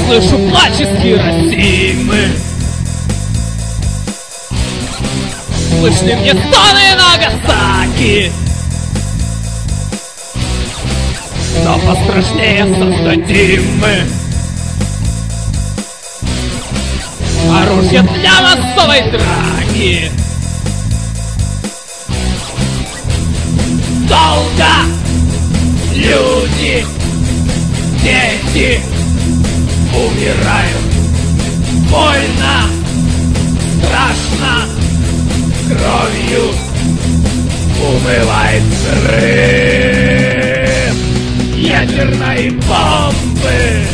слышу плач из Хиросимы. Слышны мне стоны Нагасаки. Но пострашнее создадим мы оружие для массовой драки. Долго люди, дети умирают. Больно, страшно, кровью умывает взрыв ядерной бомбы.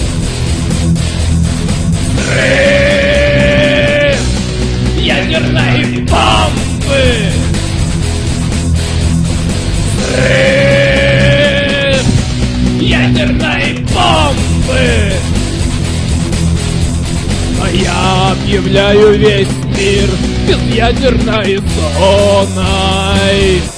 Взрыв ядерной бомбы. Взрыв ядерной бомбы. А я объявляю весь мир безъядерной зоной.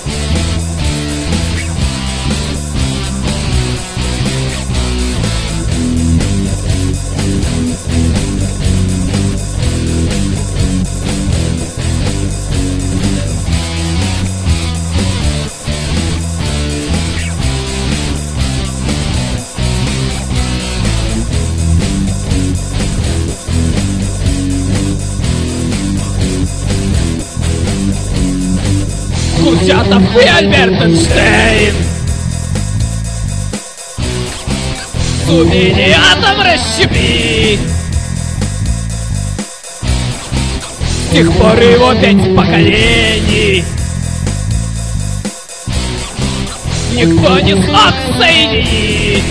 Курчатов и Альберт Эйнштейн. Умение атом расщепить. С тех пор его 5 поколений никто не смог соединить.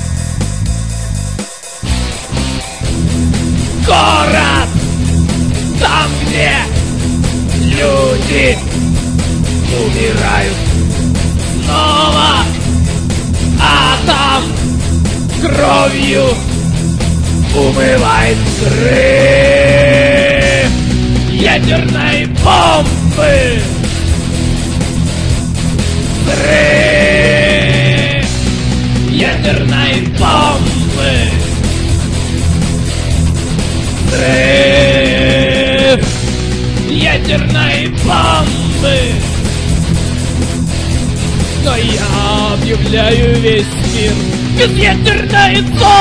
Город, там, где люди умирают. Снова атом кровью умывает взрыв ядерной бомбы. Взрыв ядерной бомбы. Взрыв ядерной бомбы. Но я объявляю весь мир безъядерной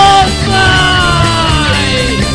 зоной.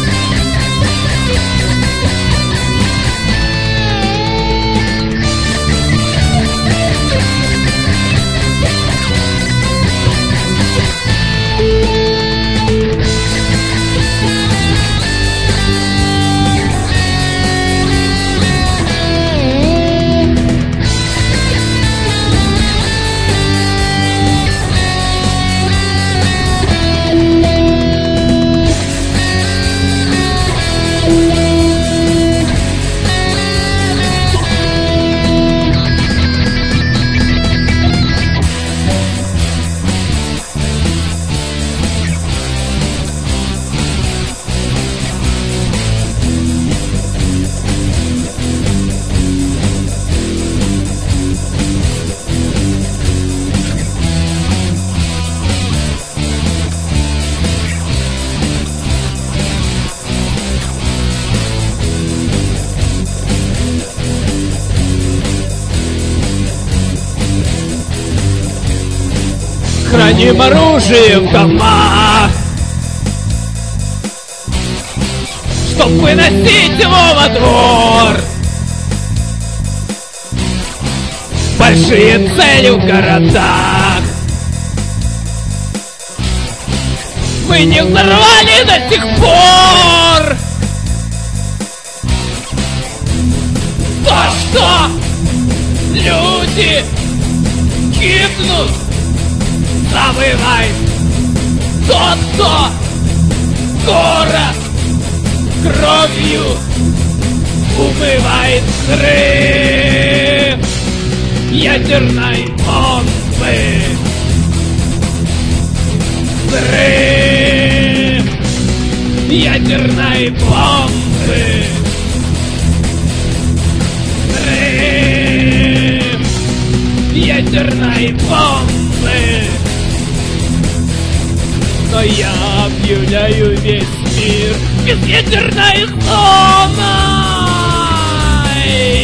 Храним оружие в домах, чтоб выносить его во двор. Большие цели в городах мы не взорвали до сих пор. То, что люди гибнут, забывай. Тот, кто город кровью умывает взрыв ядерной бомбы. Взрыв ядерной бомбы. Взрыв ядерной бомбы. но я объявляю весь мир безветерной зоной.